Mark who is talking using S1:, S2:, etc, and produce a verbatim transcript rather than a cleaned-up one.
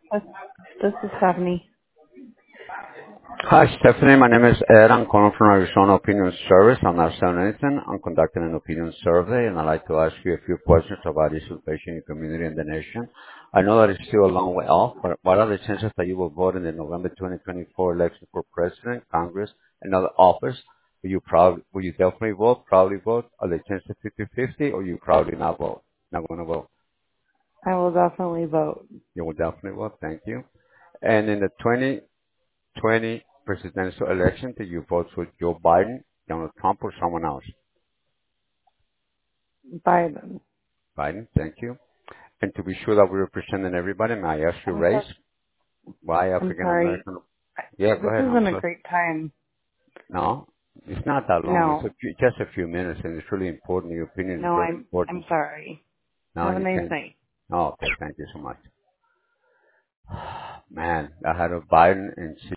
S1: This, this is Stephanie.
S2: Hi, Stephanie. My name is Ed. I'm calling from Arizona Opinion Service. I'm not selling anything. I'm conducting an opinion survey, and I'd like to ask you a few questions about issues facing your community and the nation. I know that it's still a long way off, but what are the chances that you will vote in the November twenty twenty-four election for president, Congress, and other office? Will you proud, will you definitely vote, proudly vote? Are the chances fifty-fifty, or you probably not vote? Not going to vote?
S1: I will definitely vote
S2: You will definitely vote. Thank you. And in the twenty twenty presidential election, did you vote for Joe Biden, Donald Trump, or someone else?
S1: Biden.
S2: Biden, thank you. And to be sure that we're representing everybody, may I ask your
S1: I'm
S2: race?
S1: so,
S2: Why
S1: I'm
S2: African
S1: sorry.
S2: American? Yeah, go
S1: This
S2: ahead. I'm
S1: isn't a
S2: sorry.
S1: great time.
S2: No, it's not that long. It's
S1: No,
S2: a few, just a few minutes, and it's really important. Your opinion is
S1: no,
S2: very
S1: I'm, I'm
S2: important.
S1: sorry.
S2: No,
S1: Have a
S2: you
S1: nice
S2: can't.
S1: night.
S2: Oh, okay. Thank you so much. Man, I had a Biden and